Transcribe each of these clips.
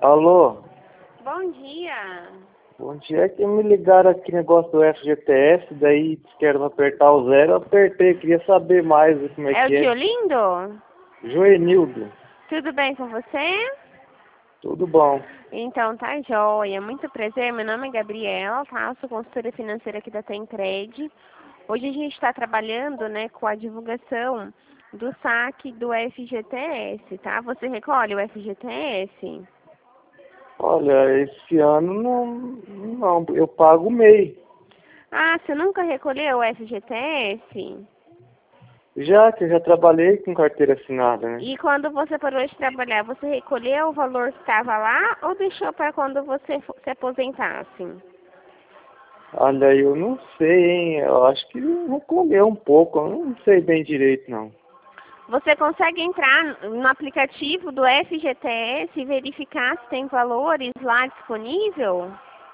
Alô? Bom dia. Bom dia, é que me ligaram aqui negócio do FGTS, daí disse que era pra apertar o zero, eu apertei, queria saber mais como é É o que tio é. Lindo? Joenildo, Tudo bem com você? tudo bom. Então, tá joia. Muito prazer, meu nome é Gabriela, tá? Sou consultora financeira aqui da Tencred. Hoje a gente está trabalhando, né, com a divulgação do saque do FGTS, tá? Você recolhe o FGTS? Olha, esse ano não, eu pago o MEI. Ah, você nunca recolheu o FGTS? Já que eu já trabalhei com carteira assinada, né? E quando você parou de trabalhar, você recolheu o valor que estava lá ou deixou para quando você se aposentasse? Olha, eu não sei, hein, eu acho que recolheu um pouco, eu não sei bem direito, não. Você consegue entrar no aplicativo do FGTS e verificar se tem valores lá disponível?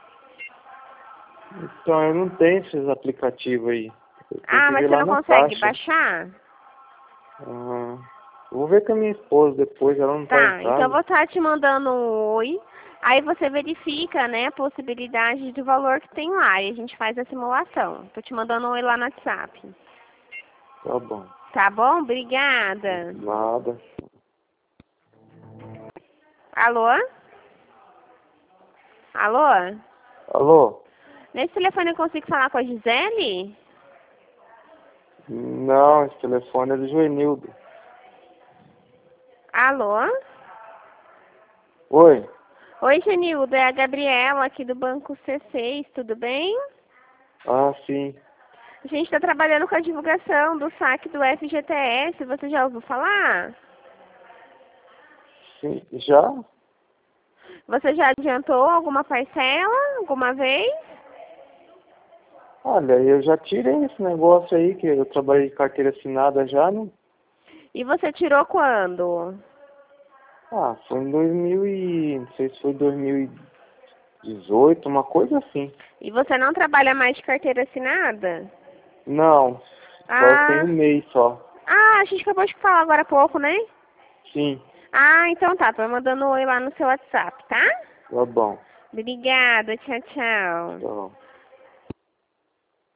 Então, eu não tenho esses aplicativos aí. Eu tenho Ah, que mas ver você lá não na consegue caixa. baixar? Ah, vou ver com a minha esposa depois, ela não tá em Tá, então eu casa. vou estar te mandando um oi. Aí você verifica, né, a possibilidade de valor que tem lá e a gente faz a simulação. Tô te mandando um oi lá no WhatsApp. Tá bom. Tá bom? Obrigada. Nada. Alô? Alô? Alô? Nesse telefone eu consigo falar com a Gisele? Não, esse telefone é do Joenildo. Alô? Oi? Oi, Genildo, é a Gabriela aqui do Banco C6, tudo bem? Ah, sim. A gente está trabalhando com a divulgação do saque do FGTS, você já ouviu falar? Sim. Já? Você já adiantou alguma parcela, alguma vez? Olha, eu já tirei esse negócio aí, que eu trabalhei de carteira assinada já, né? E você tirou quando? Ah, foi em 2000 e... não sei se foi 2018, uma coisa assim. E você não trabalha mais de carteira assinada? Não, agora tem um Ah, mês só. a gente acabou de falar agora há pouco, né? Sim, Ah, então tá, tô mandando um oi lá no seu WhatsApp, tá? tá bom. Obrigada, tchau, tchau. Tá bom.